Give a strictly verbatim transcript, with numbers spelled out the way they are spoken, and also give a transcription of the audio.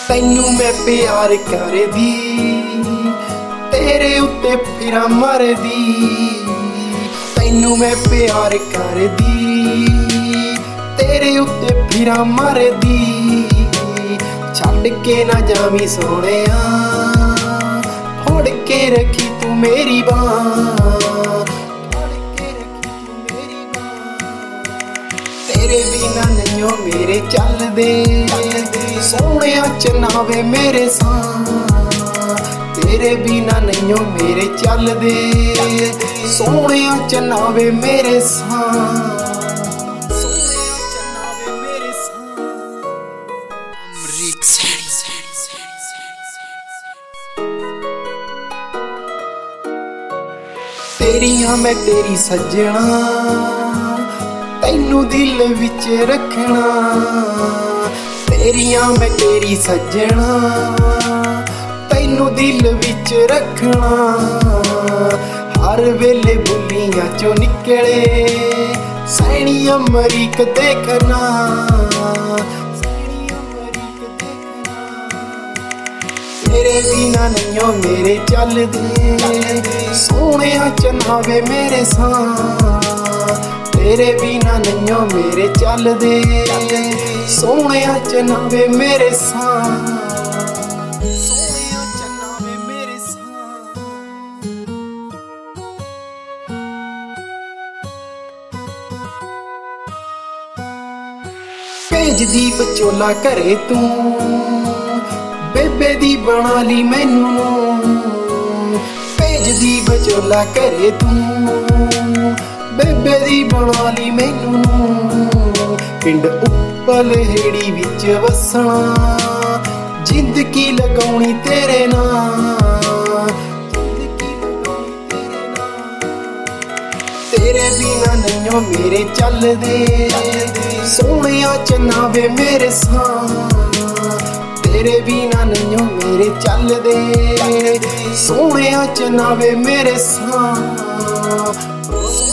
तैनू मैं प्यार करदी, तेरे उत्ते फिरा मरदी। तैनू मैं प्यार करदी, तेरे उत्ते फिरा मरदी। छड्ड के ना जावी सोहणिया, फड़ के रखी तू मेरी बांह। तेरे बिना नहीं हो मेरे चलदे, सोहणिया चनावे मेरे सां। तेरे बिना नहीं हो मेरे चलदे, सोहणिया चनावे मेरे सां। तेरियां मैं तेरी सजना, तैनू दिल विच रखना। तेरियां मैं तेरी सजना, तैनू दिल विच रखना। हर वेले बुलियां चो निकले, सैनी अमरीक देखना। तेरे बिना नहीं हो मेरे चलदे, सोहणिया चनावे मेरे सां। तेरे बिना नहीं हो मेरे चलदे, सोहणिया चनावे मेरे सां। सोहणिया चनावे मेरे सां। भेज दी विचोला घरे तू, बेबे दी बना ली मैनू। भेज दी विचोला घरे तू, बेबे दी बना ली मैनू। पिंड उप्पल हेड़ी विच वसना, जिंदगी लगाउणी तेरे नाल। तेरे बिना नहीं हो मेरे चलदे, सोहणिया चनावे मेरे सां। तेरे बिना नहीं हो मेरे चलदे, सोहणिया चनावे मेरे सां।